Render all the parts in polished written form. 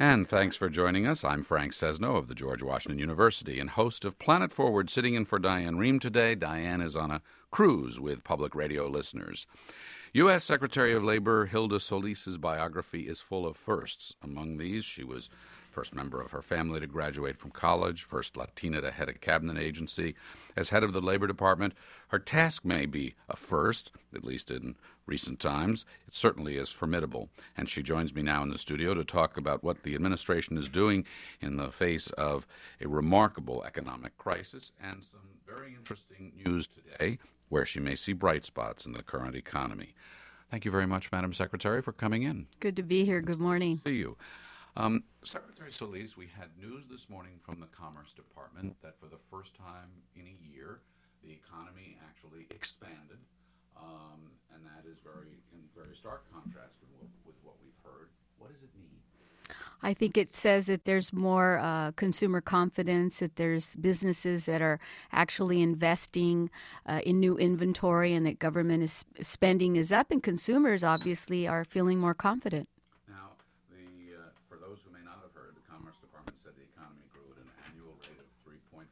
And thanks for joining us. I'm Frank Sesno of the George Washington University and host of Planet Forward, sitting in for Diane Rehm today. Diane is on a cruise with public radio listeners. U.S. Secretary of Labor Hilda Solis's biography is full of firsts. Among these, she was first member of her family to graduate from college, first Latina to head a cabinet agency. As head of the Labor Department, her task may be a first, at least in recent times. It certainly is formidable. And she joins me now in the studio to talk about what the administration is doing in the face of a remarkable economic crisis and some very interesting news today where she may see bright spots in the current economy. Thank you very much, Madam Secretary, for coming in. Good to be here. Good morning. See you. Secretary Solis, we had news this morning from the Commerce Department that for the first time in a year, the economy actually expanded, and that is in very stark contrast with what we've heard. What does it mean? I think it says that there's more consumer confidence, that there's businesses that are actually investing in new inventory, and that government spending is up, and consumers obviously are feeling more confident. Now, for those who may not have heard, the Commerce Department said the economy grew at an annual rate of 3.5%.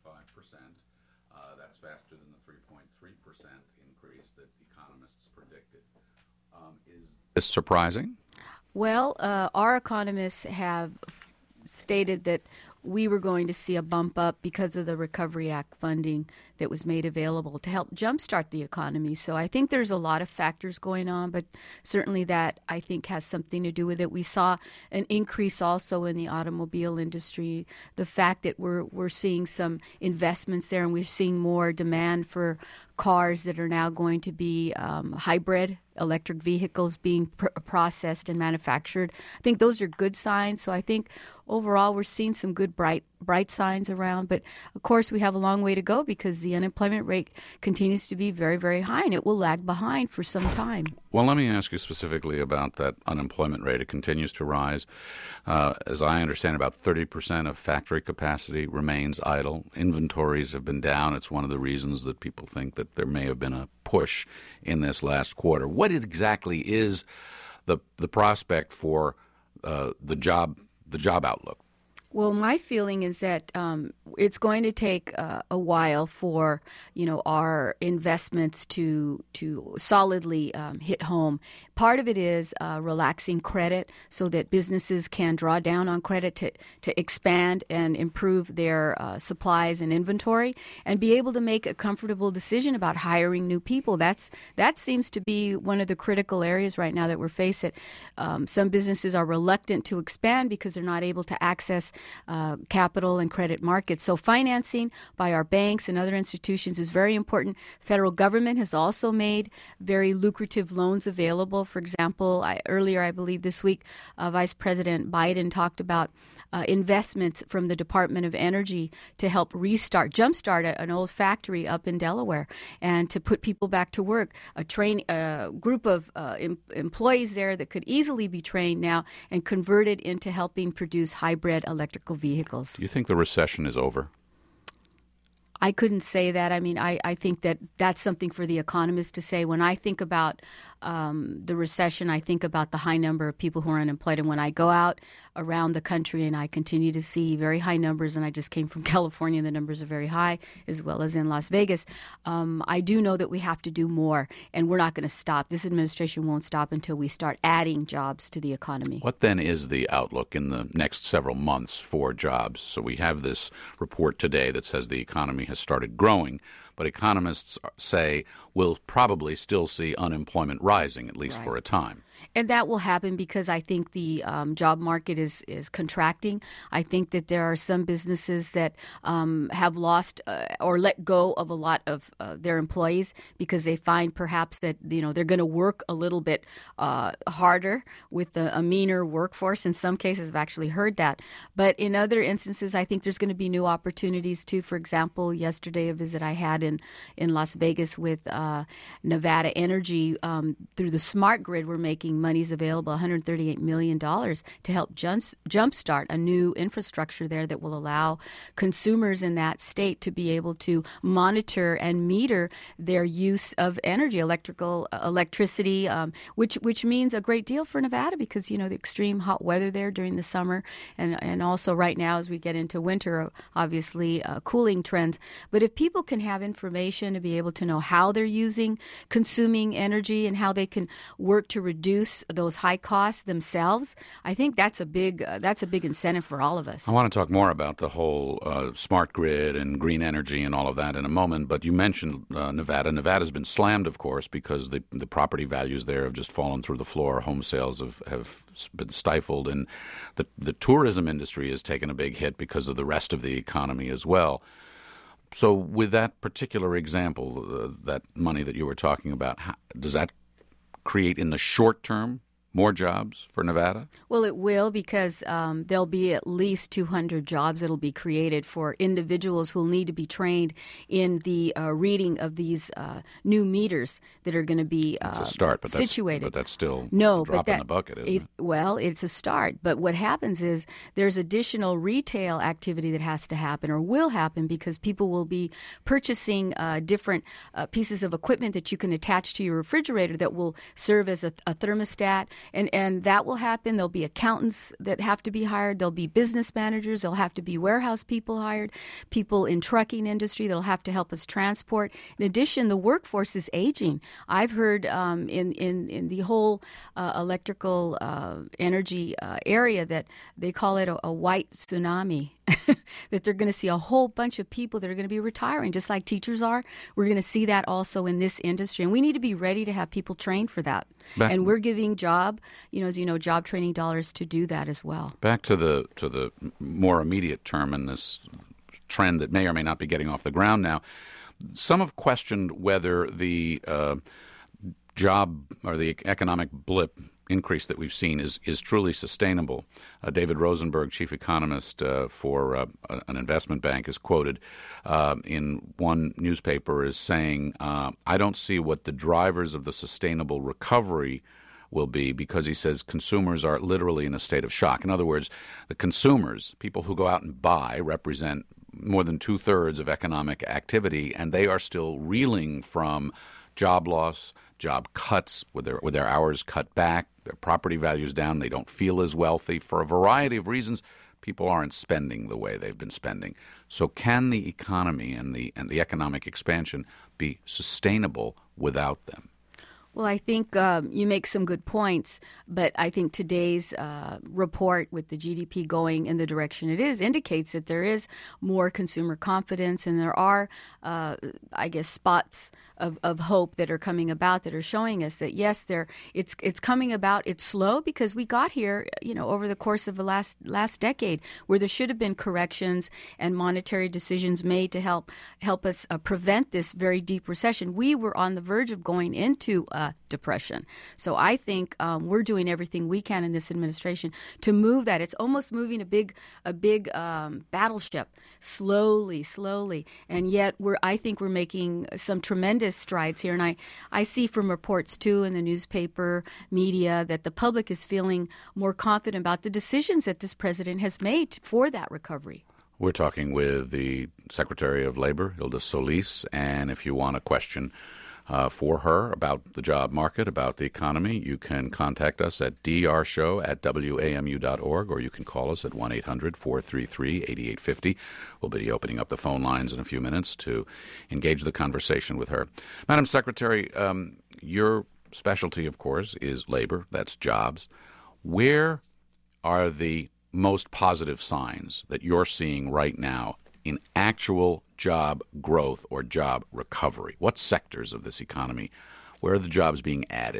That's faster than the 3.3% increase that economists predicted. Is this surprising? Well, our economists have stated that we were going to see a bump up because of the Recovery Act funding that was made available to help jumpstart the economy. So I think there's a lot of factors going on, but certainly that, I think, has something to do with it. We saw an increase also in the automobile industry. The fact that we're seeing some investments there, and we're seeing more demand for cars that are now going to be hybrid electric vehicles being processed and manufactured. I think those are good signs. So I think overall we're seeing some good bright signs around. But of course we have a long way to go because the unemployment rate continues to be very, very high, and it will lag behind for some time. Well, let me ask you specifically about that unemployment rate. It continues to rise. As I understand, about 30% of factory capacity remains idle. Inventories have been down. It's one of the reasons that people think that there may have been a push in this last quarter. What exactly is the prospect for the job outlook? Well, my feeling is that it's going to take a while for, our investments to solidly hit home. Part of it is relaxing credit so that businesses can draw down on credit to expand and improve their supplies and inventory and be able to make a comfortable decision about hiring new people. That seems to be one of the critical areas right now that we're facing. Some businesses are reluctant to expand because they're not able to access capital and credit markets. So financing by our banks and other institutions is very important. Federal government has also made very lucrative loans available. For example, earlier, I believe this week, Vice President Biden talked about investments from the Department of Energy to help jumpstart an old factory up in Delaware and to put people back to work. A group of employees there that could easily be trained now and converted into helping produce hybrid electrical vehicles. Do you think the recession is over? I couldn't say that. I mean, I think that that's something for the economists to say. When I think about the recession, I think about the high number of people who are unemployed. And when I go out around the country and I continue to see very high numbers, and I just came from California, and the numbers are very high, as well as in Las Vegas, I do know that we have to do more, and we're not going to stop. This administration won't stop until we start adding jobs to the economy. What then is the outlook in the next several months for jobs? So we have this report today that says the economy has started growing, but economists say we'll probably still see unemployment rising, at least for a time. And that will happen because I think the job market is contracting. I think that there are some businesses that have lost or let go of a lot of their employees because they find perhaps that they're going to work a little bit harder with a meaner workforce. In some cases, I've actually heard that. But in other instances, I think there's going to be new opportunities too. For example, yesterday a visit I had out in Las Vegas with Nevada Energy. Through the smart grid, we're making monies available, $138 million, to help jumpstart a new infrastructure there that will allow consumers in that state to be able to monitor and meter their use of energy, electricity, which means a great deal for Nevada because, the extreme hot weather there during the summer and also right now as we get into winter, obviously cooling trends. But if people can have information to be able to know how they're consuming energy and how they can work to reduce those high costs themselves, I think that's a big incentive for all of us. I want to talk more about the whole smart grid and green energy and all of that in a moment, but you mentioned Nevada. Nevada's been slammed, of course, because the property values there have just fallen through the floor. Home sales have been stifled, and the tourism industry has taken a big hit because of the rest of the economy as well. So with that particular example, that money that you were talking about, does that create in the short term more jobs for Nevada? Well, it will because there'll be at least 200 jobs that'll be created for individuals who'll need to be trained in the reading of these new meters that are going to be it's a start, but situated. But that's still a drop in the bucket, isn't it? Well, it's a start. But what happens is there's additional retail activity that has to happen or will happen because people will be purchasing different pieces of equipment that you can attach to your refrigerator that will serve as a thermostat. And that will happen. There'll be accountants that have to be hired. There'll be business managers. There'll have to be warehouse people hired, people in trucking industry that'll have to help us transport. In addition, the workforce is aging. I've heard in the whole electrical energy area that they call it a white tsunami. That they're going to see a whole bunch of people that are going to be retiring, just like teachers are. We're going to see that also in this industry, and we need to be ready to have people trained for that. And we're giving job training dollars to do that as well. Back to the more immediate term in this trend that may or may not be getting off the ground now. Some have questioned whether the job or the economic blip increase that we've seen is truly sustainable. David Rosenberg, chief economist for an investment bank, is quoted in one newspaper as saying, I don't see what the drivers of the sustainable recovery will be because he says consumers are literally in a state of shock. In other words, the consumers, people who go out and buy, represent more than 2/3 of economic activity, and they are still reeling from job loss, job cuts, with their hours cut back, their property values down, they don't feel as wealthy. For a variety of reasons, people aren't spending the way they've been spending. So can the economy and the economic expansion be sustainable without them? Well, I think you make some good points, but I think today's report with the GDP going in the direction it is indicates that there is more consumer confidence, and there are, spots of hope that are coming about that are showing us that yes, it's coming about. It's slow because we got here, over the course of the last decade, where there should have been corrections and monetary decisions made to help us prevent this very deep recession. We were on the verge of going into depression. So I think we're doing everything we can in this administration to move that. It's almost moving a big battleship slowly, and yet I think we're making some tremendous strides here. And I see from reports too in the newspaper media that the public is feeling more confident about the decisions that this president has made for that recovery. We're talking with the Secretary of Labor, Hilda Solis, and if you want a question for her about the job market, about the economy, you can contact us at drshow@wamu.org, or you can call us at 1-800-433-8850. We'll be opening up the phone lines in a few minutes to engage the conversation with her. Madam Secretary, your specialty, of course, is labor. That's jobs. Where are the most positive signs that you're seeing right now in actual job growth or job recovery? What sectors of this economy, where are the jobs being added?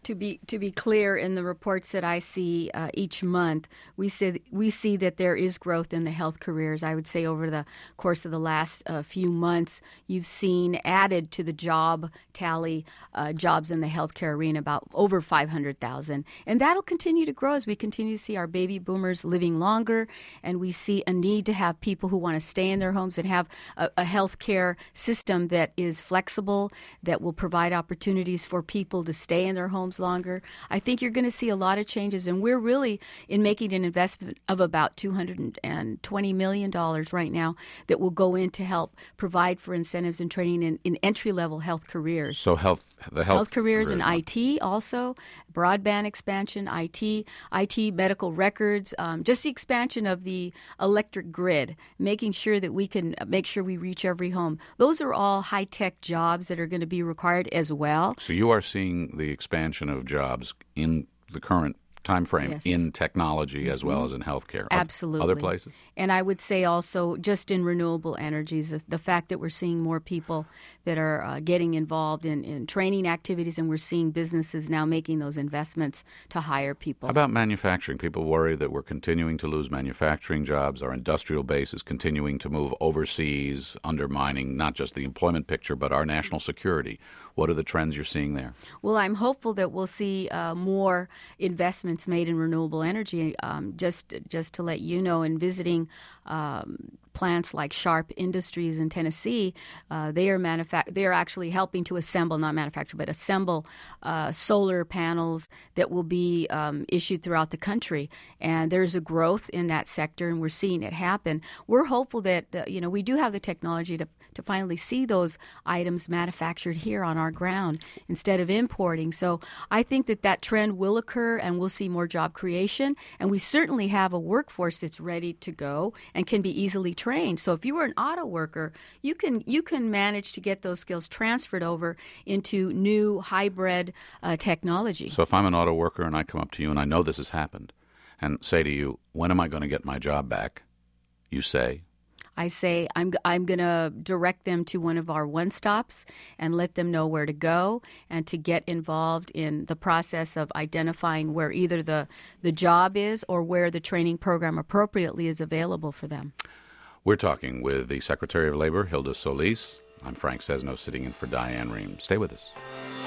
To be clear, in the reports that I see each month, we see that there is growth in the health careers. I would say over the course of the last few months, you've seen added to the job tally jobs in the healthcare arena about over 500,000, and that'll continue to grow as we continue to see our baby boomers living longer, and we see a need to have people who want to stay in their homes and have a healthcare system that is flexible, that will provide opportunities for people to stay in their homes longer. I think you're going to see a lot of changes, and we're really in making an investment of about $220 million right now that will go in to help provide for incentives and training in entry-level health careers. So health careers and IT also, broadband expansion, IT, medical records, just the expansion of the electric grid, making sure that we can make sure we reach every home. Those are all high-tech jobs that are going to be required as well. So you are seeing the expansion of jobs in the current time frame, yes, in technology as well as in healthcare. Absolutely. Other places? And I would say also just in renewable energies, the fact that we're seeing more people that are getting involved in training activities, and we're seeing businesses now making those investments to hire people. How about manufacturing? People worry that we're continuing to lose manufacturing jobs. Our industrial base is continuing to move overseas, undermining not just the employment picture, but our national security. What are the trends you're seeing there? Well, I'm hopeful that we'll see more investments made in renewable energy. Just to let you know, in visiting plants like Sharp Industries in Tennessee, they are actually helping to assemble solar panels that will be issued throughout the country. And there's a growth in that sector, and we're seeing it happen. We're hopeful that we do have the technology to finally see those items manufactured here on our ground instead of importing. So I think that trend will occur, and we'll see more job creation. And we certainly have a workforce that's ready to go and can be easily trained. So if you were an auto worker, you can manage to get those skills transferred over into new hybrid technology. So if I'm an auto worker and I come up to you and I know this has happened and say to you, when am I going to get my job back? You say, I say I'm going to direct them to one of our one-stops and let them know where to go and to get involved in the process of identifying where either the job is or where the training program appropriately is available for them. We're talking with the Secretary of Labor, Hilda Solis. I'm Frank Sesno, sitting in for Diane Rehm. Stay with us.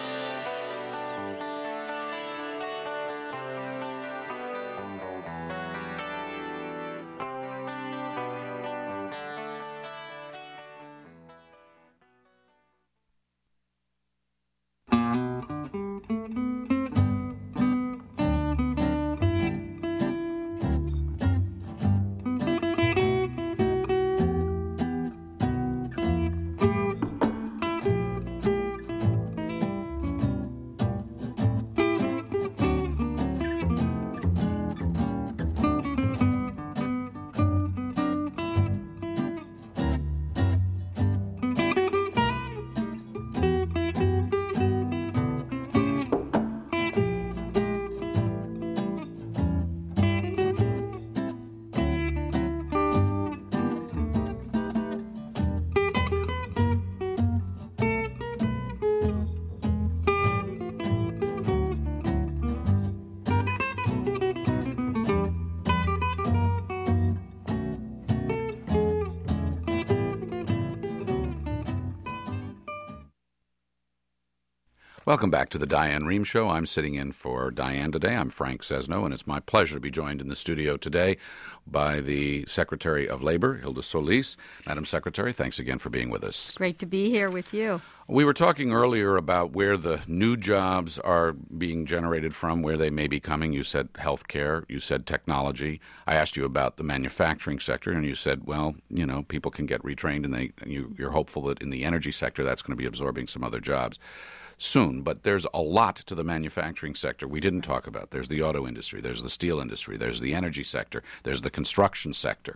Welcome back to the Diane Rehm Show. I'm sitting in for Diane today. I'm Frank Sesno, and it's my pleasure to be joined in the studio today by the Secretary of Labor, Hilda Solis. Madam Secretary, thanks again for being with us. Great to be here with you. We were talking earlier about where the new jobs are being generated from, where they may be coming. You said healthcare, you said technology. I asked you about the manufacturing sector, and you said, well, people can get retrained, and you're hopeful that in the energy sector that's going to be absorbing some other jobs soon. But there's a lot to the manufacturing sector we didn't talk about. There's the auto industry, there's the steel industry, there's the energy sector, there's the construction sector,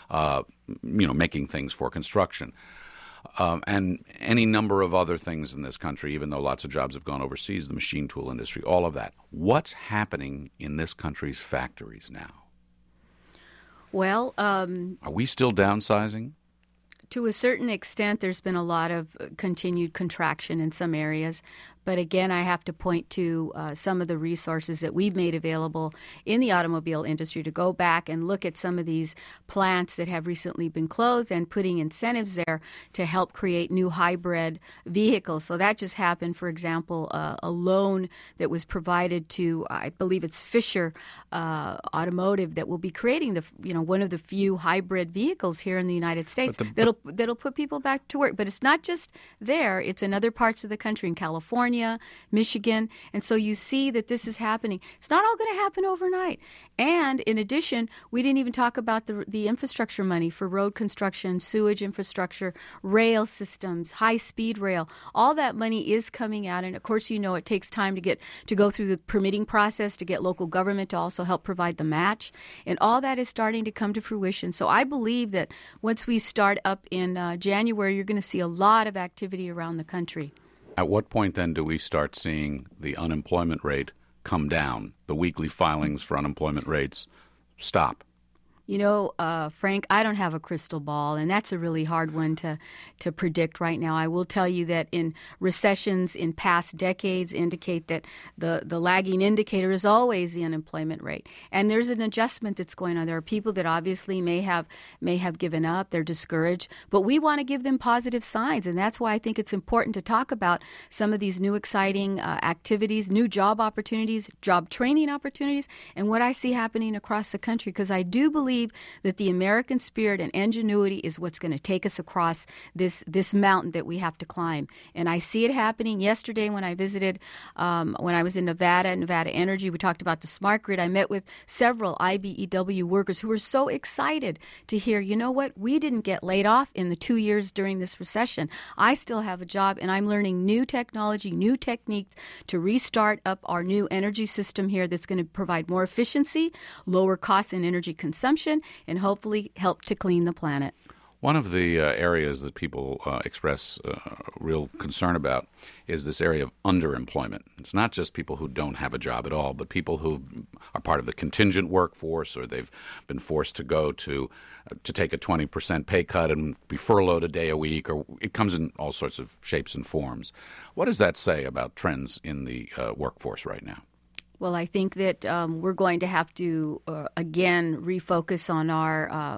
making things for construction. And any number of other things in this country, even though lots of jobs have gone overseas, the machine tool industry, all of that. What's happening in this country's factories now? Well, are we still downsizing? To a certain extent, there's been a lot of continued contraction in some areas, But again, I have to point to some of the resources that we've made available in the automobile industry to go back and look at some of these plants that have recently been closed and putting incentives there to help create new hybrid vehicles. So that just happened, for example, a loan that was provided to, I believe it's Fisher Automotive, that will be creating one of the few hybrid vehicles here in the United States that'll put people back to work. But it's not just there; it's in other parts of the country, in California, Michigan, and so you see that this is happening. It's not all going to happen overnight. And in addition, we didn't even talk about the infrastructure money for road construction, sewage infrastructure, rail systems, high-speed rail. All that money is coming out, and of course, it takes time to go through the permitting process to get local government to also help provide the match, and all that is starting to come to fruition. So I believe that once we start up in January, you're going to see a lot of activity around the country. At what point then do we start seeing the unemployment rate come down, the weekly filings for unemployment rates stop? Frank, I don't have a crystal ball, and that's a really hard one to predict right now. I will tell you that in recessions in past decades indicate that the lagging indicator is always the unemployment rate. And there's an adjustment that's going on. There are people that obviously may have given up, they're discouraged, but we want to give them positive signs, and that's why I think it's important to talk about some of these new exciting activities, new job opportunities, job training opportunities, and what I see happening across the country, because I do believe that the American spirit and ingenuity is what's going to take us across this mountain that we have to climb. And I see it happening. Yesterday when I visited, when I was in Nevada Energy, we talked about the smart grid. I met with several IBEW workers who were so excited to hear, we didn't get laid off in the 2 years during this recession. I still have a job, and I'm learning new technology, new techniques to restart up our new energy system here that's going to provide more efficiency, lower costs in energy consumption, and hopefully help to clean the planet. One of the areas that people express real concern about is this area of underemployment. It's not just people who don't have a job at all, but people who are part of the contingent workforce, or they've been forced to go to take a 20% pay cut and be furloughed a day a week, or it comes in all sorts of shapes and forms. What does that say about trends in the workforce right now? Well, I think that we're going to have to, again, refocus on our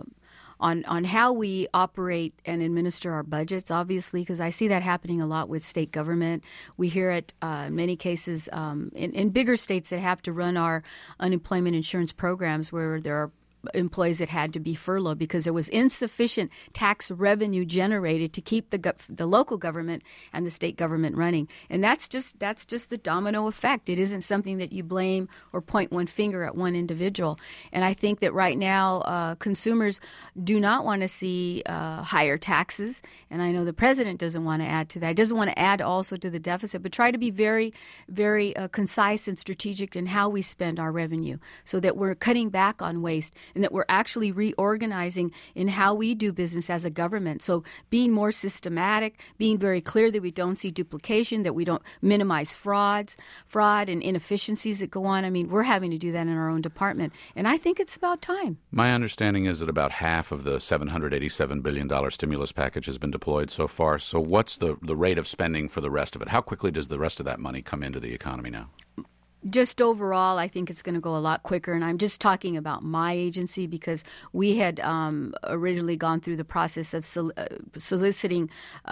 on how we operate and administer our budgets, obviously, because I see that happening a lot with state government. We hear it in many cases in bigger states that have to run our unemployment insurance programs, where there are employees that had to be furloughed because there was insufficient tax revenue generated to keep the local government and the state government running. And that's just the domino effect. It isn't something that you blame or point one finger at one individual. And I think that right now consumers do not want to see higher taxes. And I know the president doesn't want to add to that. He doesn't want to add also to the deficit, but try to be very, very concise and strategic in how we spend our revenue so that we're cutting back on waste, and that we're actually reorganizing in how we do business as a government. So being more systematic, being very clear that we don't see duplication, that we don't minimize fraud and inefficiencies that go on. I mean, we're having to do that in our own department. And I think it's about time. My understanding is that about half of the $787 billion stimulus package has been deployed so far. So what's the rate of spending for the rest of it? How quickly does the rest of that money come into the economy now? Just overall, I think it's going to go a lot quicker. And I'm just talking about my agency because we had originally gone through the process of soliciting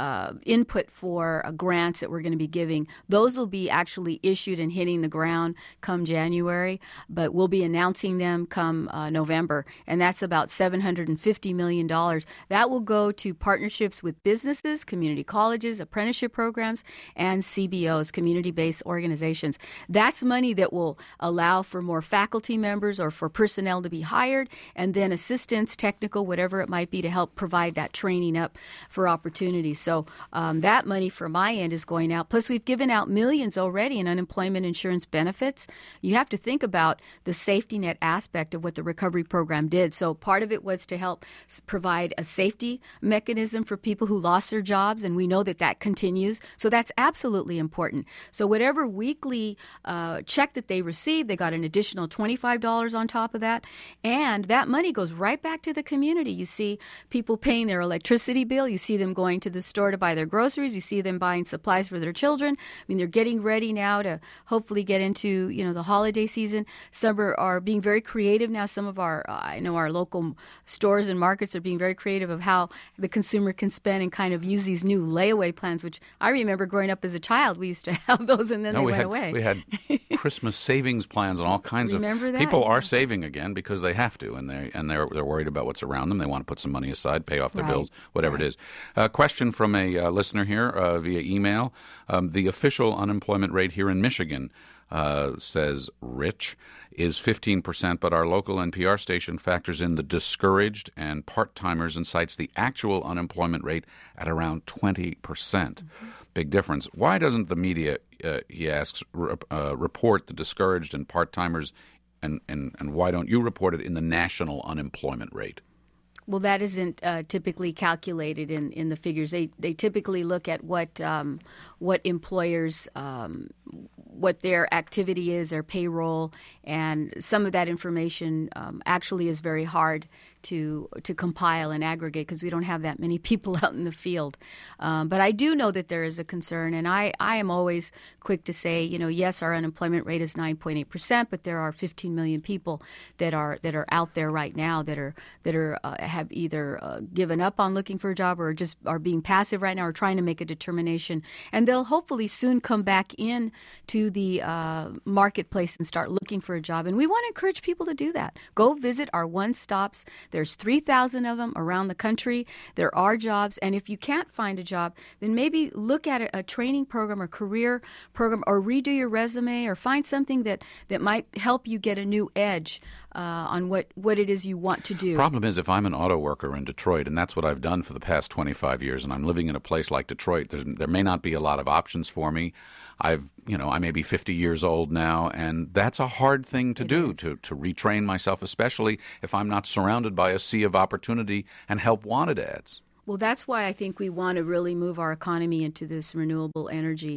input for grants that we're going to be giving. Those will be actually issued and hitting the ground come January, but we'll be announcing them come November. And that's about $750 million. That will go to partnerships with businesses, community colleges, apprenticeship programs, and CBOs, community-based organizations. That's money that will allow for more faculty members or for personnel to be hired, and then assistants, technical, whatever it might be, to help provide that training up for opportunities. So that money from my end is going out. Plus, we've given out millions already in unemployment insurance benefits. You have to think about the safety net aspect of what the recovery program did. So part of it was to help provide a safety mechanism for people who lost their jobs, and we know that that continues. So that's absolutely important. So whatever weekly check that they received, they got an additional $25 on top of that, and that money goes right back to the community. You see people paying their electricity bill. You see them going to the store to buy their groceries. You see them buying supplies for their children. I mean, they're getting ready now to hopefully get into, the holiday season. Some are being very creative now. Some of I know our local stores and markets are being very creative of how the consumer can spend and kind of use these new layaway plans, which I remember growing up as a child. We used to have those, and then they went away. We had Christmas savings plans and all kinds Remember of that? people are saving again because they have to, and they're worried about what's around them. They want to put some money aside, pay off their bills, whatever it is. Question from a listener here via email. The official unemployment rate here in Michigan, says Rich, is 15%, but our local NPR station factors in the discouraged and part-timers and cites the actual unemployment rate at around 20%. Mm-hmm. Big difference. Why doesn't the media, he asks, report the discouraged and part-timers, and why don't you report it in the national unemployment rate? Well, that isn't typically calculated in the figures. They typically look at what employers, what their activity is, their payroll, and some of that information actually is very hard to compile and aggregate because we don't have that many people out in the field. But I do know that there is a concern, and I am always quick to say, yes, our unemployment rate is 9.8%, but there are 15 million people that are out there right now that have either given up on looking for a job or just are being passive right now or trying to make a determination, and they'll hopefully soon come back in to the marketplace and start looking for a job. And we want to encourage people to do that. Go visit our One Stops. There's 3,000 of them around the country. There are jobs. And if you can't find a job, then maybe look at a training program or career program or redo your resume or find something that might help you get a new edge on what it is you want to do. Problem is, if I'm an auto worker in Detroit, and that's what I've done for the past 25 years, and I'm living in a place like Detroit, there may not be a lot of options for me. I may be 50 years old now, and that's a hard thing to do, to retrain myself, especially if I'm not surrounded by a sea of opportunity and help wanted ads. Well, that's why I think we want to really move our economy into this renewable energy,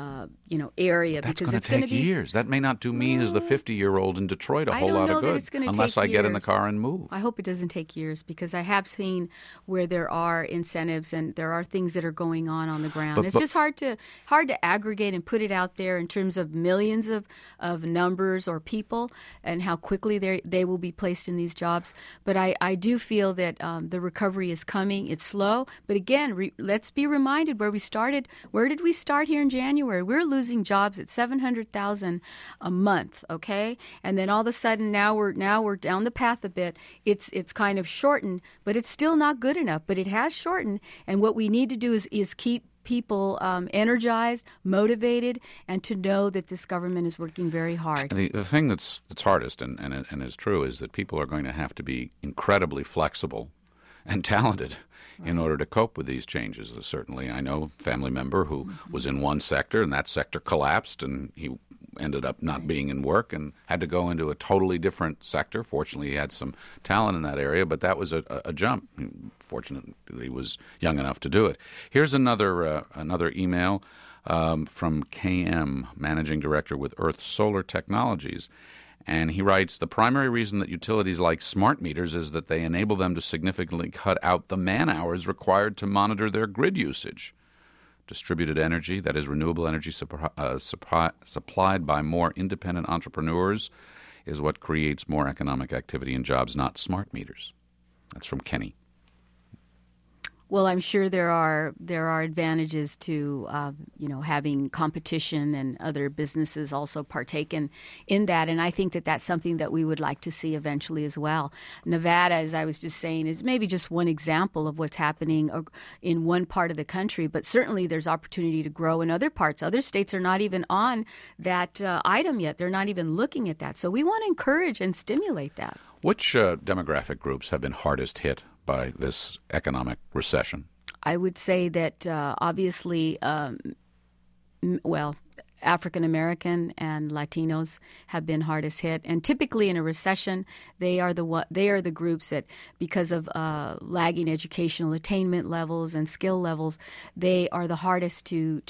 area. That's because going to take years. That may not do me as the 50-year-old in Detroit a whole lot of good unless I get in the car and move. I hope it doesn't take years because I have seen where there are incentives and there are things that are going on the ground. It's just hard to aggregate and put it out there in terms of millions of numbers or people and how quickly they will be placed in these jobs. But I do feel that the recovery is coming. It's slow, but again, let's be reminded where we started. Where did we start here in January? We're losing jobs at 700,000 a month, okay? And then all of a sudden, now we're down the path a bit. It's kind of shortened, but it's still not good enough. But it has shortened, and what we need to do is keep people energized, motivated, and to know that this government is working very hard. The thing that's hardest and is true is that people are going to have to be incredibly flexible and talented in order to cope with these changes. Certainly, I know a family member who was in one sector and that sector collapsed and he ended up not being in work and had to go into a totally different sector. Fortunately, he had some talent in that area, but that was a jump. Fortunately, he was young enough to do it. Here's another email from KM, Managing Director with Earth Solar Technologies. And he writes, the primary reason that utilities like smart meters is that they enable them to significantly cut out the man-hours required to monitor their grid usage. Distributed energy, that is renewable energy supplied by more independent entrepreneurs, is what creates more economic activity and jobs, not smart meters. That's from Kenny. Well, I'm sure there are advantages to having competition and other businesses also partake in that, and I think that that's something that we would like to see eventually as well. Nevada, as I was just saying, is maybe just one example of what's happening in one part of the country, but certainly there's opportunity to grow in other parts. Other states are not even on that item yet. They're not even looking at that. So we want to encourage and stimulate that. Which demographic groups have been hardest hit by this economic recession? I would say that obviously, African American and Latinos have been hardest hit, and typically in a recession, they are the groups that, because of lagging educational attainment levels and skill levels, they are the hardest to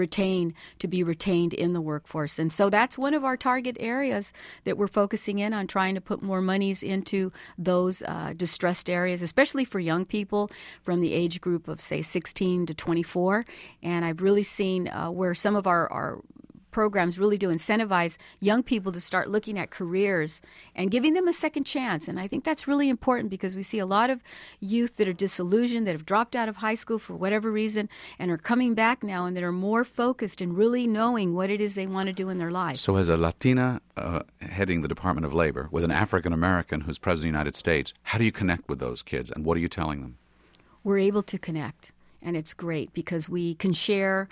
be retained in the workforce. And so that's one of our target areas that we're focusing in on, trying to put more monies into those distressed areas, especially for young people from the age group of, say, 16 to 24. And I've really seen where some of our programs really do incentivize young people to start looking at careers and giving them a second chance. And I think that's really important, because we see a lot of youth that are disillusioned, that have dropped out of high school for whatever reason, and are coming back now, and that are more focused and really knowing what it is they want to do in their life. So as a Latina heading the Department of Labor with an African American who's President of the United States, how do you connect with those kids, and what are you telling them? We're able to connect. And it's great because we can share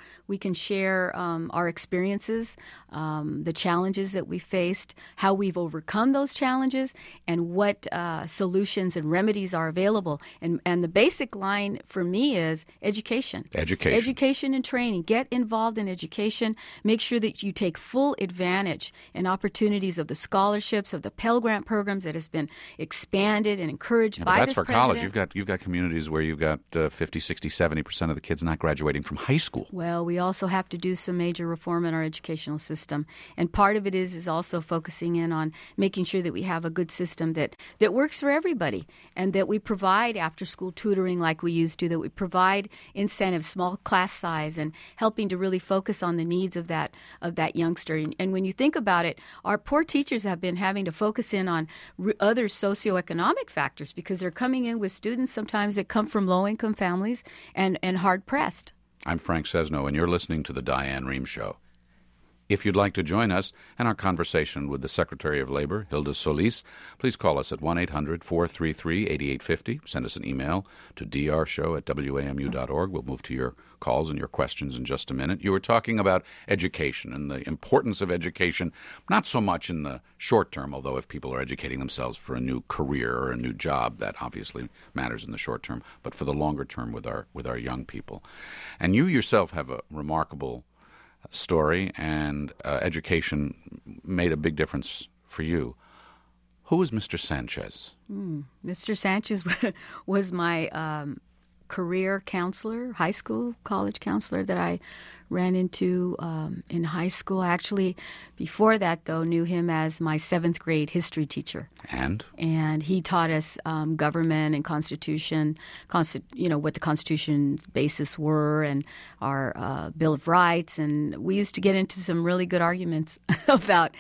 our experiences, the challenges that we faced, how we've overcome those challenges, and what solutions and remedies are available. And the basic line for me is education. Education and training. Get involved in education. Make sure that you take full advantage and opportunities of the scholarships, of the Pell Grant programs that has been expanded and encouraged by this president. That's for college. You've got communities where you've got 50, 60, 70% of the kids not graduating from high school. Well, we also have to do some major reform in our educational system. And part of it is also focusing in on making sure that we have a good system that works for everybody, and that we provide after-school tutoring like we used to, that we provide incentives, small class size, and helping to really focus on the needs of that youngster. And when you think about it, our poor teachers have been having to focus in on other socioeconomic factors, because they're coming in with students sometimes that come from low-income families and hard-pressed. I'm Frank Sesno, and you're listening to The Diane Rehm Show. If you'd like to join us in our conversation with the Secretary of Labor, Hilda Solis, please call us at 1-800-433-8850. Send us an email to drshow@wamu.org. We'll move to your calls and your questions in just a minute. You were talking about education and the importance of education, not so much in the short term, although if people are educating themselves for a new career or a new job, that obviously matters in the short term, but for the longer term with our young people. And you yourself have a remarkable story, and education made a big difference for you. Who was Mr. Sanchez? Mr. Sanchez was my career counselor, high school, college counselor that I ran into in high school. Actually, before that, though, knew him as my 7th grade history teacher. And he taught us government and Constitution, what the Constitution's basis were, and our Bill of Rights. And we used to get into some really good arguments about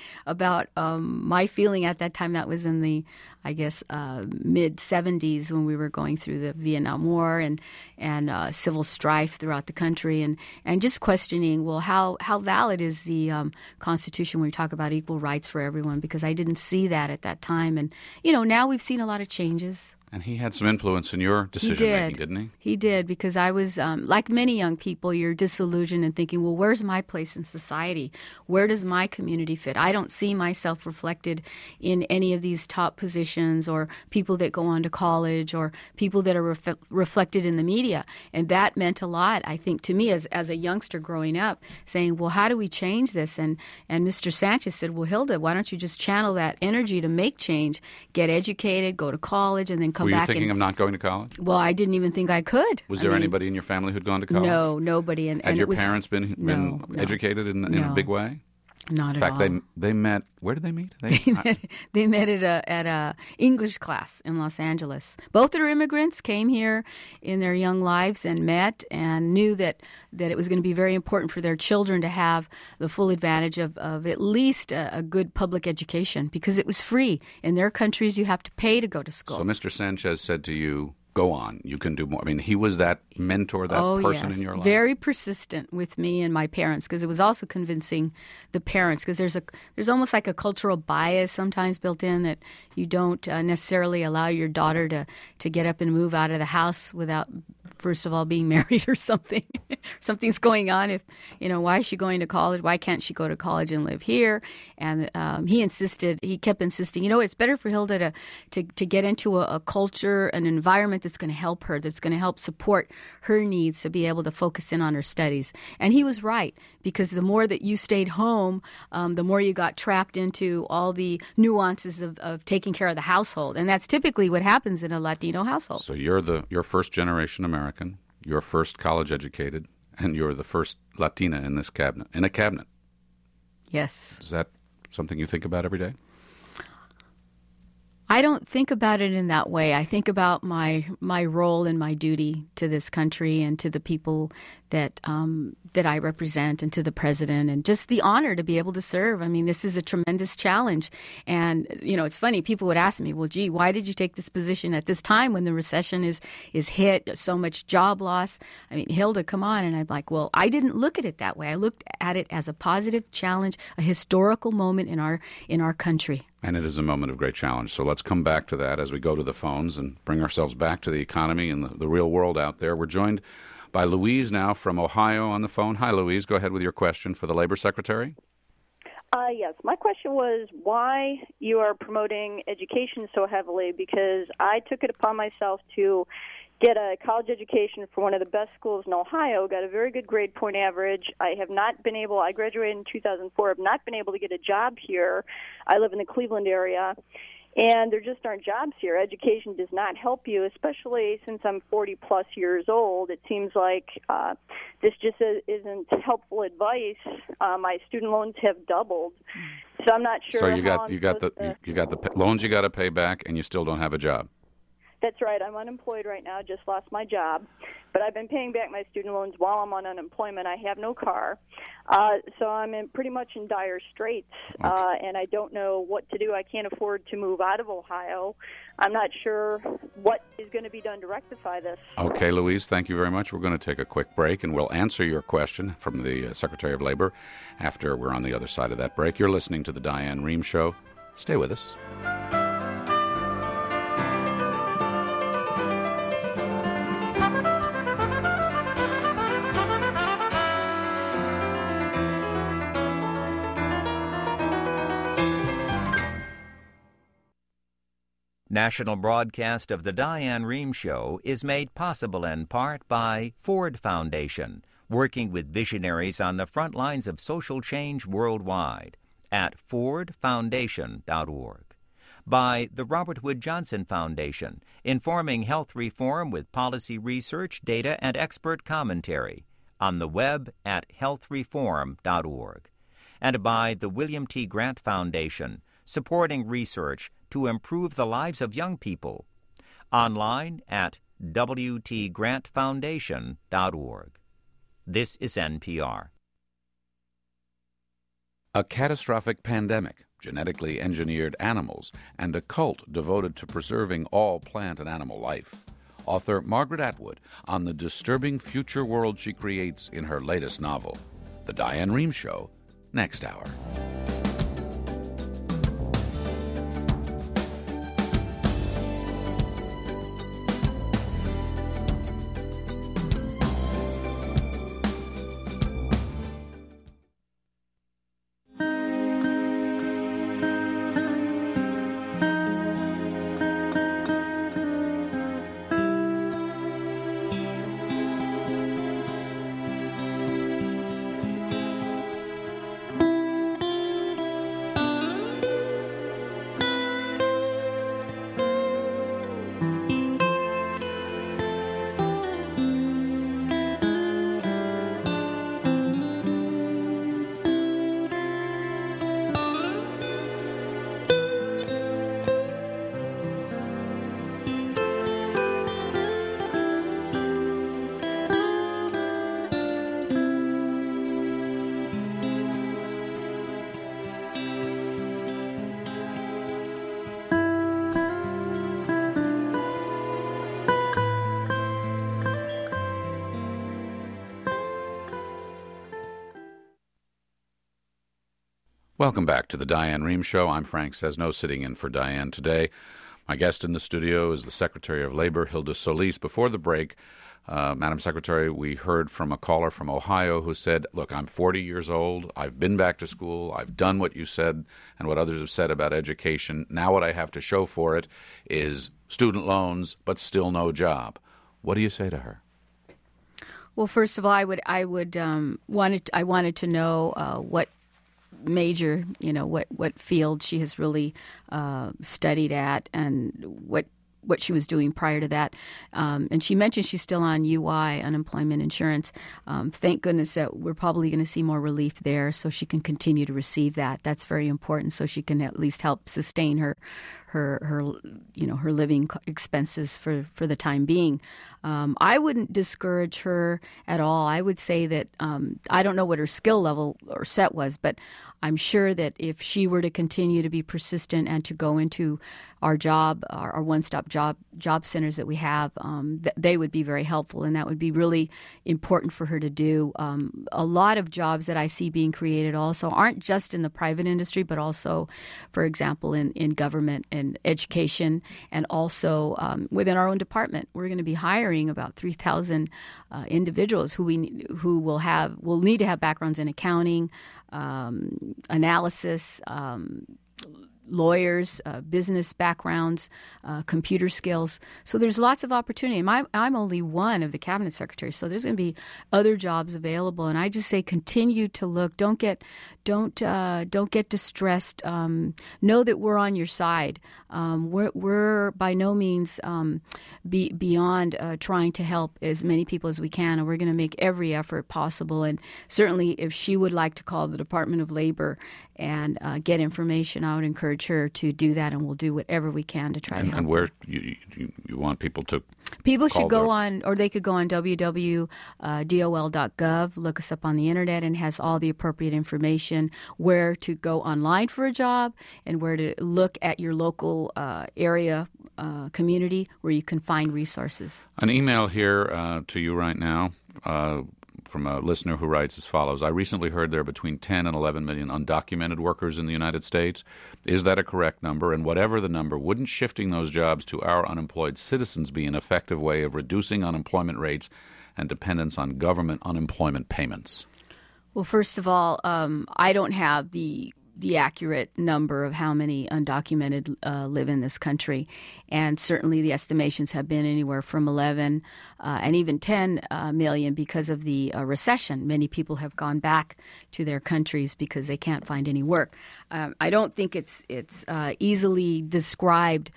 my feeling at that time. That was in the, I guess, mid-'70s, when we were going through the Vietnam War and civil strife throughout the country, and just questioning, well, how valid is the Constitution when we talk about equal rights for everyone? Because I didn't see that at that time. And, now we've seen a lot of changes. And he had some influence in your decision-making, didn't he? He did, because I was, like many young people, you're disillusioned and thinking, well, where's my place in society? Where does my community fit? I don't see myself reflected in any of these top positions, or people that go on to college, or people that are reflected in the media. And that meant a lot, I think, to me as a youngster growing up, saying, well, how do we change this? And Mr. Sanchez said, well, Hilda, why don't you just channel that energy to make change, get educated, go to college, and then come back. Were you thinking of not going to college? Well, I didn't even think I could. Was there anybody in your family who'd gone to college? No, nobody. Had your parents been educated in a big way? Not at all. In fact, they met. Where did they meet? They met at a English class in Los Angeles. Both are immigrants, came here in their young lives and met, and knew that it was going to be very important for their children to have the full advantage of at least a good public education, because it was free. In their countries, you have to pay to go to school. So Mr. Sanchez said to you, go on, you can do more. I mean, he was that mentor, that person in your life? Very persistent with me and my parents, because it was also convincing the parents, because there's almost like a cultural bias sometimes built in, that you don't necessarily allow your daughter to get up and move out of the house without first of all, being married or something. Something's going on. If, why is she going to college? Why can't she go to college and live here? And he kept insisting, it's better for Hilda to get into a culture, an environment that's going to help her, that's going to help support her needs to be able to focus in on her studies. And he was right, because the more that you stayed home, the more you got trapped into all the nuances of taking care of the household. And that's typically what happens in a Latino household. So you're first generation American, you're first college educated, and you're the first Latina in a cabinet. Yes. Is that something you think about every day? I don't think about it in that way. I think about my role and my duty to this country and to the people that I represent, and to the president, and just the honor to be able to serve. I mean, this is a tremendous challenge. And, it's funny. People would ask me, well, gee, why did you take this position at this time when the recession is hit, so much job loss? I mean, Hilda, come on. And I'm like, well, I didn't look at it that way. I looked at it as a positive challenge, a historical moment in our country. And it is a moment of great challenge. So let's come back to that as we go to the phones and bring ourselves back to the economy and the real world out there. We're joined by Louise now from Ohio on the phone. Hi, Louise. Go ahead with your question for the Labor Secretary. Yes. My question was why you are promoting education so heavily, because I took it upon myself to get a college education for one of the best schools in Ohio, got a very good grade point average. I graduated in 2004, have not been able to get a job here. I live in the Cleveland area, and there just aren't jobs here. Education does not help you, especially since I'm 40-plus years old. It seems like this just isn't helpful advice. My student loans have doubled, so I'm not sure. So you got the loans you got to pay back, and you still don't have a job. That's right. I'm unemployed right now. Just lost my job. But I've been paying back my student loans while I'm on unemployment. I have no car. So I'm pretty much in dire straits, and I don't know what to do. I can't afford to move out of Ohio. I'm not sure what is going to be done to rectify this. Okay, Louise, thank you very much. We're going to take a quick break, and we'll answer your question from the Secretary of Labor after we're on the other side of that break. You're listening to The Diane Rehm Show. Stay with us. National broadcast of The Diane Rehm Show is made possible in part by Ford Foundation, working with visionaries on the front lines of social change worldwide at fordfoundation.org. By the Robert Wood Johnson Foundation, informing health reform with policy research, data, and expert commentary on the web at healthreform.org. And by the William T. Grant Foundation, supporting research to improve the lives of young people. Online at wtgrantfoundation.org. This is NPR. A catastrophic pandemic, genetically engineered animals, and a cult devoted to preserving all plant and animal life. Author Margaret Atwood on the disturbing future world she creates in her latest novel. The Diane Rehm Show, next hour. Welcome back to the Diane Rehm Show. I'm Frank Sesno, sitting in for Diane today. My guest in the studio is the Secretary of Labor, Hilda Solis. Before the break, Madam Secretary, we heard from a caller from Ohio who said, look, I'm 40 years old. I've been back to school. I've done what you said and what others have said about education. Now what I have to show for it is student loans, but still no job. What do you say to her? Well, first of all, I wanted to know what major, what field she has really studied at, and what she was doing prior to that. And she mentioned she's still on UI, unemployment insurance. Thank goodness that we're probably going to see more relief there, so she can continue to receive that. That's very important, so she can at least help sustain her living expenses for the time being. I wouldn't discourage her at all. I would say that I don't know what her skill level or set was, but I'm sure that if she were to continue to be persistent and to go into our one-stop job centers that we have, they would be very helpful, and that would be really important for her to do. A lot of jobs that I see being created also aren't just in the private industry, but also, for example, in government and education, and also within our own department. We're going to be hiring about 3,000 individuals who will need to have backgrounds in accounting, analysis, lawyers, business backgrounds, computer skills. So there's lots of opportunity. I'm only one of the cabinet secretaries, so there's going to be other jobs available. And I just say continue to look. Don't get distressed. Know that we're on your side. We're by no means beyond trying to help as many people as we can, and we're going to make every effort possible. And certainly, if she would like to call the Department of Labor and get information, I would encourage her to do that, and we'll do whatever we can to try to help. And where you want people to? People should go on, or they could go on www.dol.gov, look us up on the internet, and has all the appropriate information where to go online for a job and where to look at your local area community where you can find resources. An email here to you right now from a listener who writes as follows. I recently heard there are between 10 and 11 million undocumented workers in the United States. Is that a correct number? And whatever the number, wouldn't shifting those jobs to our unemployed citizens be an effective way of reducing unemployment rates and dependence on government unemployment payments? Well, first of all, I don't have the accurate number of how many undocumented live in this country. And certainly the estimations have been anywhere from 11 and even 10 million because of the recession. Many people have gone back to their countries because they can't find any work. I don't think it's easily described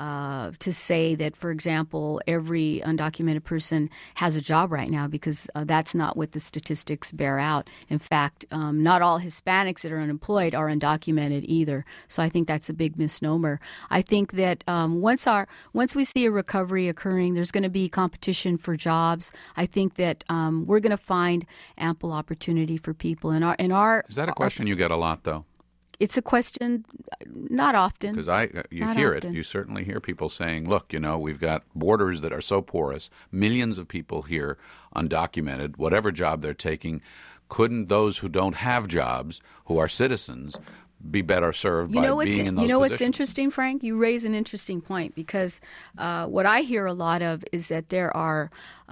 to say that, for example, every undocumented person has a job right now, because that's not what the statistics bear out. In fact, not all Hispanics that are unemployed are undocumented either. So I think that's a big misnomer. I think that once we see a recovery occurring, there's going to be competition for jobs. I think that we're going to find ample opportunity for people in our. Is that a question you get a lot, though? It's a question, not often. Because you hear it. You certainly hear people saying, look, we've got borders that are so porous, millions of people here undocumented, whatever job they're taking. Couldn't those who don't have jobs, who are citizens, be better served by being in those positions? You know what's interesting, Frank? You raise an interesting point, because what I hear a lot of is that there are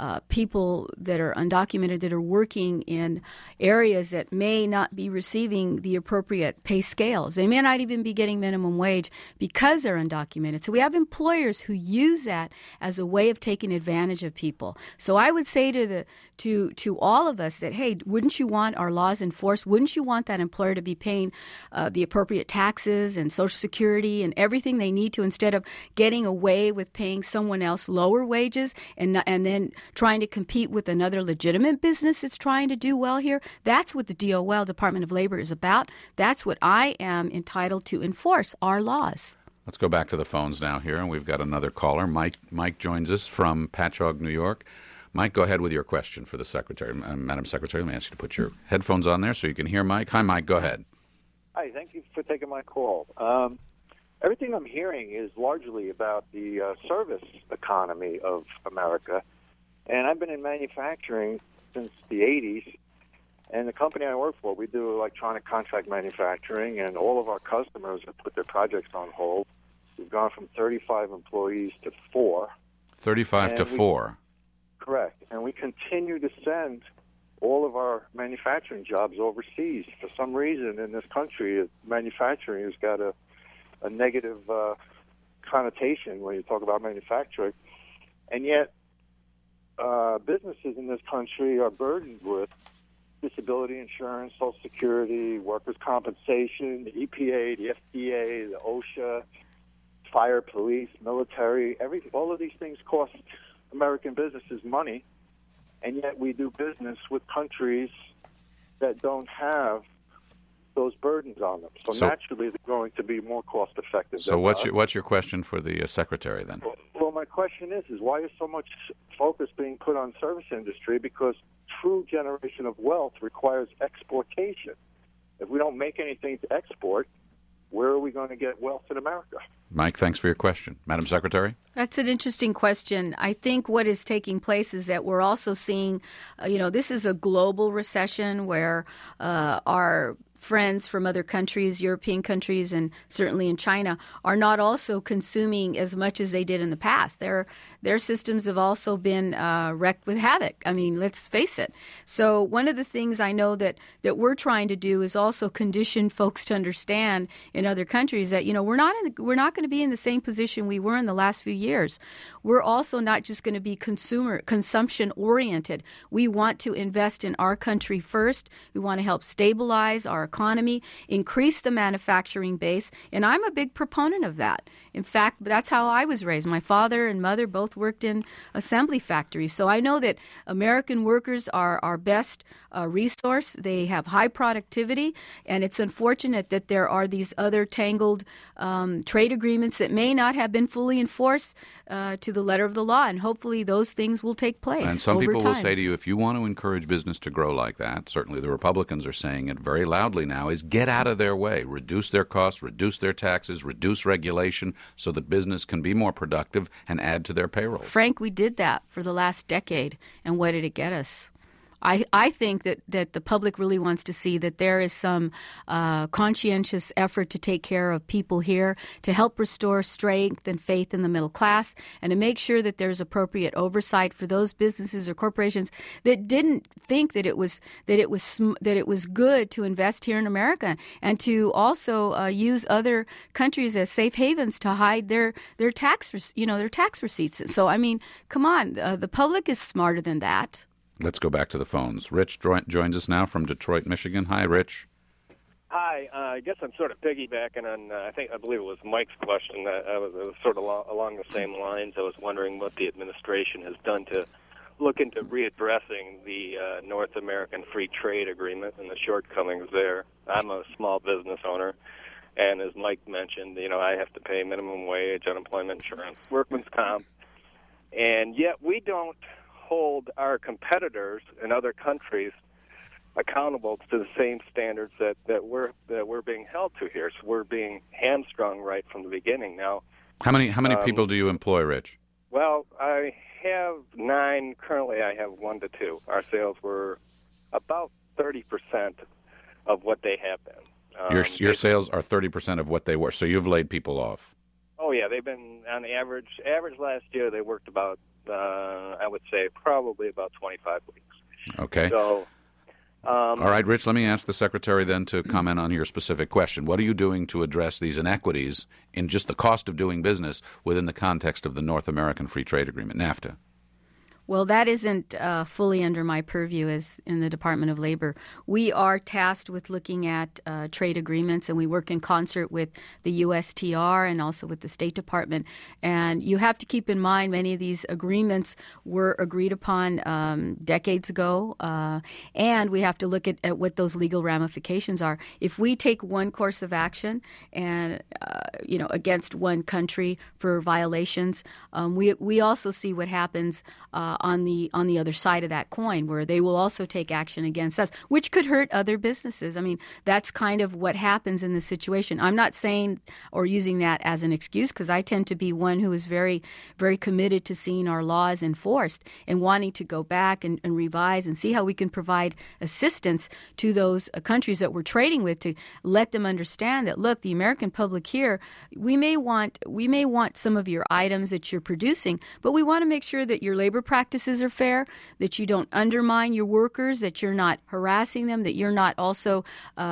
people that are undocumented that are working in areas that may not be receiving the appropriate pay scales. They may not even be getting minimum wage because they're undocumented. So we have employers who use that as a way of taking advantage of people. So I would say to all of us that, hey, wouldn't you want our laws enforced? Wouldn't you want that employer to be paying the appropriate taxes and Social Security and everything they need to, instead of getting away with paying someone else lower wages and then trying to compete with another legitimate business that's trying to do well here? That's what the DOL, Department of Labor, is about. That's what I am entitled to enforce, our laws. Let's go back to the phones now here, and we've got another caller. Mike joins us from Patchogue, New York. Mike, go ahead with your question for the Secretary. Madam Secretary, let me ask you to put your headphones on there so you can hear Mike. Hi, Mike. Go ahead. Hi, thank you for taking my call. Everything I'm hearing is largely about the service economy of America. And I've been in manufacturing since the 80s. And the company I work for, we do electronic contract manufacturing, and all of our customers have put their projects on hold. We've gone from 35 employees to 4. 35 to 4. Correct. And we continue to send all of our manufacturing jobs overseas. For some reason in this country, manufacturing has got a negative connotation when you talk about manufacturing. And yet, businesses in this country are burdened with disability insurance, Social Security, workers' compensation, the EPA, the FDA, the OSHA, fire, police, military. All of these things cost American businesses money, and yet we do business with countries that don't have those burdens on them. So naturally, they're going to be more cost effective. So what's your question for the secretary then? Well, my question is why is so much focus being put on service industry? Because true generation of wealth requires exportation. If we don't make anything to export, where are we going to get wealth in America? Mike, thanks for your question. Madam Secretary? That's an interesting question. I think what is taking place is that we're also seeing, this is a global recession where our friends from other countries, European countries, and certainly in China, are not also consuming as much as they did in the past. Their systems have also been wrecked with havoc. I mean, let's face it. So one of the things I know that we're trying to do is also condition folks to understand in other countries that, we're not going to be in the same position we were in the last few years. We're also not just going to be consumption oriented. We want to invest in our country first. We want to help stabilize our economy, increase the manufacturing base, and I'm a big proponent of that. In fact, that's how I was raised. My father and mother both worked in assembly factories, so I know that American workers are our best resource. They have high productivity, and it's unfortunate that there are these other tangled trade agreements that may not have been fully enforced to the letter of the law, and hopefully those things will take place. And some people time. will say to you, if you want to encourage business to grow like that, certainly the Republicans are saying it very loudly now, is get out of their way, reduce their costs, reduce their taxes, reduce regulation so that business can be more productive and add to their payroll. Frank, we did that for the last decade, and what did it get us? I think that the public really wants to see that there is some conscientious effort to take care of people here, to help restore strength and faith in the middle class, and to make sure that there's appropriate oversight for those businesses or corporations that didn't think that it was good to invest here in America, and to also use other countries as safe havens to hide their tax receipts. So I mean, come on, the public is smarter than that. Let's go back to the phones. Rich joins us now from Detroit, Michigan. Hi, Rich. Hi. I guess I'm sort of piggybacking on, I believe it was Mike's question. It was sort of along the same lines. I was wondering what the administration has done to look into readdressing the North American Free Trade Agreement and the shortcomings there. I'm a small business owner, and as Mike mentioned, I have to pay minimum wage, unemployment insurance, workman's comp, and yet we don't hold our competitors in other countries accountable to the same standards that we're being held to here. So we're being hamstrung right from the beginning. Now, how many people do you employ, Rich? Well, I have 9. Currently, I have 1 to 2. Our sales were about 30% of what they have been. Your sales are 30% of what they were. So you've laid people off. Oh yeah, they've been on the average last year. They worked about. I would say probably about 25 weeks. Okay. So, all right, Rich, let me ask the Secretary then to comment on your specific question. What are you doing to address these inequities in just the cost of doing business within the context of the North American Free Trade Agreement, NAFTA? Well, that isn't fully under my purview as in the Department of Labor. We are tasked with looking at trade agreements, and we work in concert with the USTR and also with the State Department. And you have to keep in mind many of these agreements were agreed upon decades ago, and we have to look at what those legal ramifications are. If we take one course of action and against one country for violations, we also see what happens on the other side of that coin, where they will also take action against us, which could hurt other businesses. I mean, that's kind of what happens in this situation. I'm not saying or using that as an excuse, because I tend to be one who is very, very committed to seeing our laws enforced and wanting to go back and revise and see how we can provide assistance to those countries that we're trading with, to let them understand that, look, the American public here, we may want some of your items that you're producing, but we want to make sure that your labor practices practices are fair, that you don't undermine your workers, that you're not harassing them, that you're not also,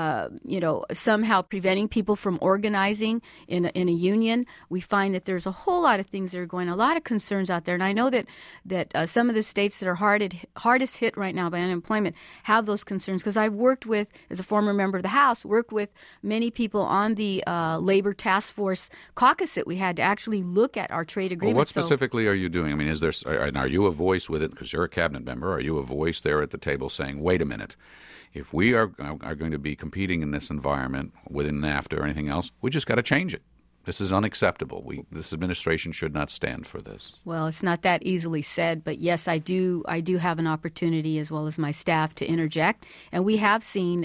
somehow preventing people from organizing in a union. We find that there's a whole lot of things that are going, a lot of concerns out there. And I know that some of the states that are hardest hit right now by unemployment have those concerns, because I've worked with, as a former member of the House, worked with many people on the labor task force caucus that we had to actually look at our trade agreements. Well, what specifically are you doing? I mean, are you a voice with it, because you're a cabinet member? Are you a voice there at the table saying, wait a minute, if we are going to be competing in this environment within NAFTA or anything else, we just got to change it. This is unacceptable. This administration should not stand for this. Well, it's not that easily said, but yes, I do have an opportunity, as well as my staff, to interject, and we have seen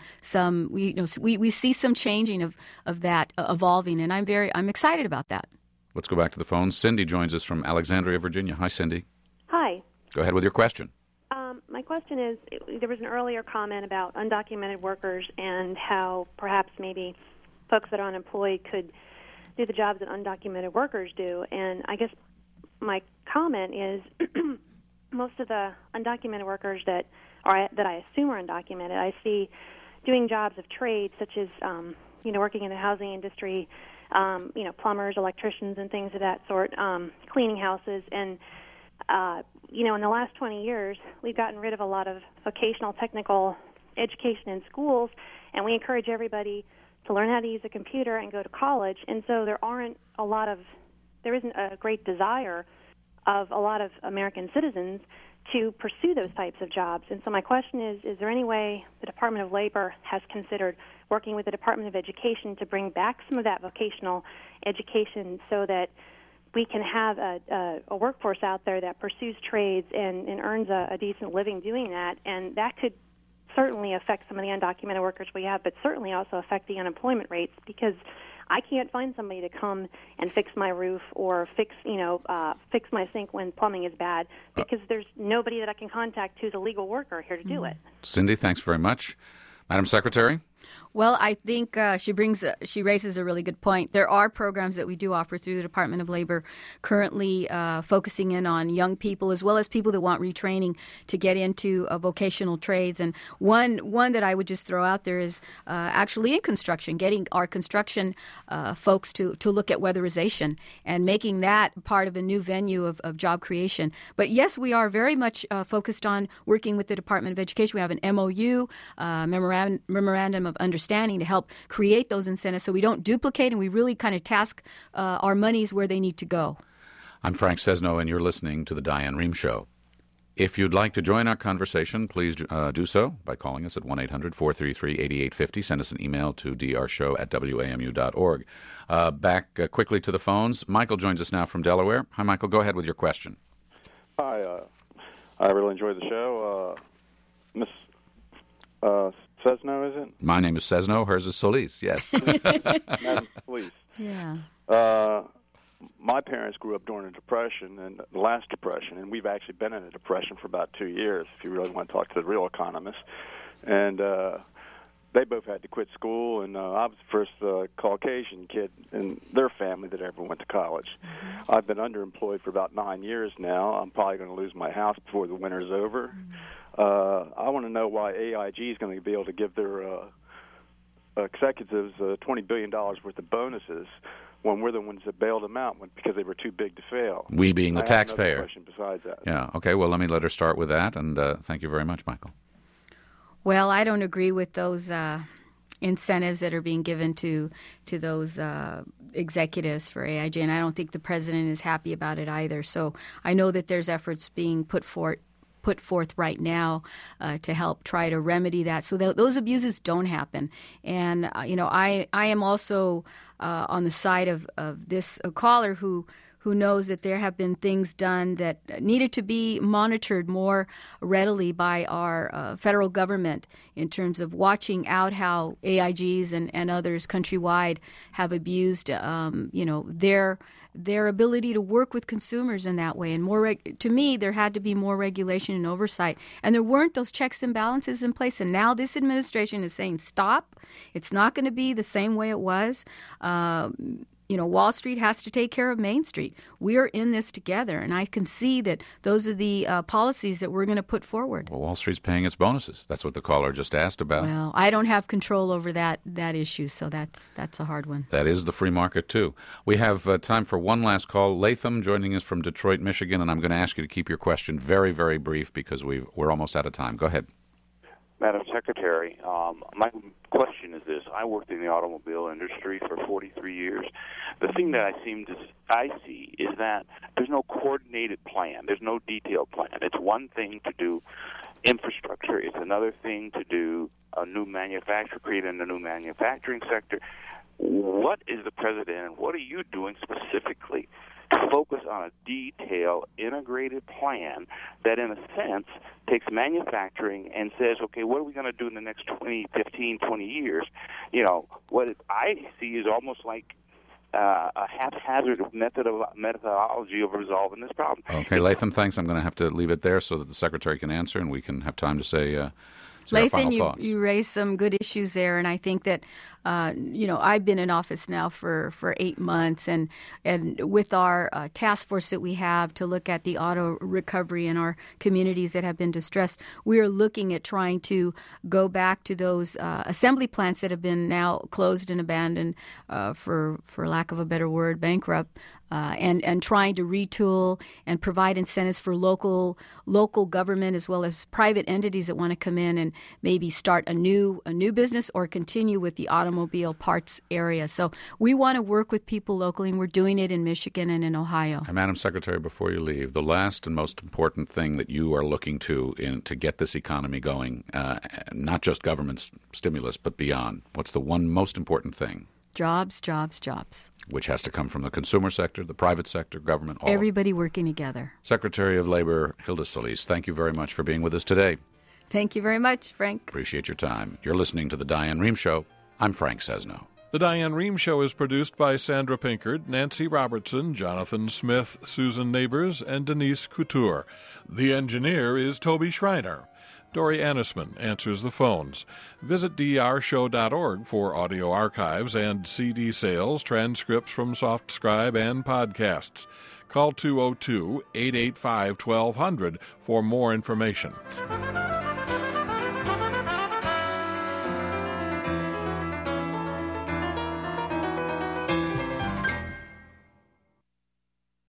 we see some changing of that evolving, and I'm excited about that. Let's go back to the phone. Cindy joins us from Alexandria, Virginia. Hi, Cindy. Hi. Go ahead with your question. My question is, there was an earlier comment about undocumented workers and how perhaps maybe folks that are unemployed could do the jobs that undocumented workers do. And I guess my comment is most of the undocumented workers that I assume are undocumented, I see doing jobs of trade, such as working in the housing industry, plumbers, electricians, and things of that sort, cleaning houses. And in the last 20 years, we've gotten rid of a lot of vocational technical education in schools, and we encourage everybody to learn how to use a computer and go to college. And so there isn't a great desire of a lot of American citizens to pursue those types of jobs. And so my question is there any way the Department of Labor has considered working with the Department of Education to bring back some of that vocational education so that we can have a workforce out there that pursues trades and earns a decent living doing that? And that could certainly affect some of the undocumented workers we have, but certainly also affect the unemployment rates, because I can't find somebody to come and fix my roof or fix my sink when plumbing is bad, because there's nobody that I can contact who's a legal worker here to do it. Cindy, thanks very much. Madam Secretary? Well, I think she raises a really good point. There are programs that we do offer through the Department of Labor currently focusing in on young people, as well as people that want retraining to get into vocational trades. And one that I would just throw out there is actually in construction, getting our construction folks to look at weatherization and making that part of a new venue of job creation. But yes, we are very much focused on working with the Department of Education. We have an MOU, Memorandum of Understanding, to help create those incentives so we don't duplicate and we really kind of task our monies where they need to go. I'm Frank Sesno, and you're listening to The Diane Rehm Show. If you'd like to join our conversation, please do so by calling us at 1-800-433-8850. Send us an email to drshow@wamu.org. Back quickly to the phones. Michael joins us now from Delaware. Hi, Michael. Go ahead with your question. Hi. I really enjoyed the show. Miss Sesno, is it? My name is Sesno. Hers is Solis, yes. Madam Solis. Yeah. My parents grew up during the Depression, and the last Depression, and we've actually been in a Depression for about 2 years, if you really want to talk to the real economists. And they both had to quit school, and I was the first Caucasian kid in their family that ever went to college. Mm-hmm. I've been underemployed for about 9 years now. I'm probably going to lose my house before the winter's over. Mm-hmm. I want to know why AIG is going to be able to give their executives $20 billion worth of bonuses when we're the ones that bailed them out because they were too big to fail. We being the taxpayer. I have another question besides that. Yeah, okay, well, let her start with that, and thank you very much, Michael. Well, I don't agree with those incentives that are being given to those executives for AIG, and I don't think the president is happy about it either. So I know that there's efforts being put forth right now to help try to remedy that so that those abuses don't happen. And, I am also on the side of this caller who knows that there have been things done that needed to be monitored more readily by our federal government in terms of watching out how AIGs and others countrywide have abused, their ability to work with consumers in that way. And to me, there had to be more regulation and oversight. And there weren't those checks and balances in place. And now this administration is saying, stop. It's not going to be the same way it was. Wall Street has to take care of Main Street. We are in this together, and I can see that those are the policies that we're going to put forward. Well, Wall Street's paying its bonuses. That's what the caller just asked about. Well, I don't have control over that issue, so that's a hard one. That is the free market, too. We have time for one last call. Latham joining us from Detroit, Michigan, and I'm going to ask you to keep your question very, very brief because we're almost out of time. Go ahead. Madam Secretary, my question is this. I worked in the automobile industry for 43 years. The thing that I see is that there's no coordinated plan. There's no detailed plan. It's one thing to do infrastructure. It's another thing to do a new creating a new manufacturing sector. What is the president and what are you doing specifically to focus on a detailed, integrated plan that, in a sense, takes manufacturing and says, okay, what are we going to do in the next 15, 20 years? What I see is almost like a haphazard methodology of resolving this problem. Okay, Latham, thanks. I'm going to have to leave it there so that the Secretary can answer and we can have time to say our final thoughts. You raised some good issues there, and I think that I've been in office now for 8 months, and with our task force that we have to look at the auto recovery in our communities that have been distressed, we are looking at trying to go back to those assembly plants that have been now closed and abandoned, for lack of a better word, bankrupt. And trying to retool and provide incentives for local government as well as private entities that want to come in and maybe start a new business or continue with the automobile parts area. So we want to work with people locally, and we're doing it in Michigan and in Ohio. And Madam Secretary, before you leave, the last and most important thing that you are looking to get this economy going, not just government stimulus but beyond, what's the one most important thing? Jobs, jobs, jobs. Which has to come from the consumer sector, the private sector, government, all. Everybody working together. Secretary of Labor Hilda Solis, thank you very much for being with us today. Thank you very much, Frank. Appreciate your time. You're listening to The Diane Rehm Show. I'm Frank Sesno. The Diane Rehm Show is produced by Sandra Pinkard, Nancy Robertson, Jonathan Smith, Susan Neighbors, and Denise Couture. The engineer is Toby Schreiner. Dory Annisman answers the phones. Visit drshow.org for audio archives and CD sales, transcripts from SoftScribe, and podcasts. Call 202-885-1200 for more information.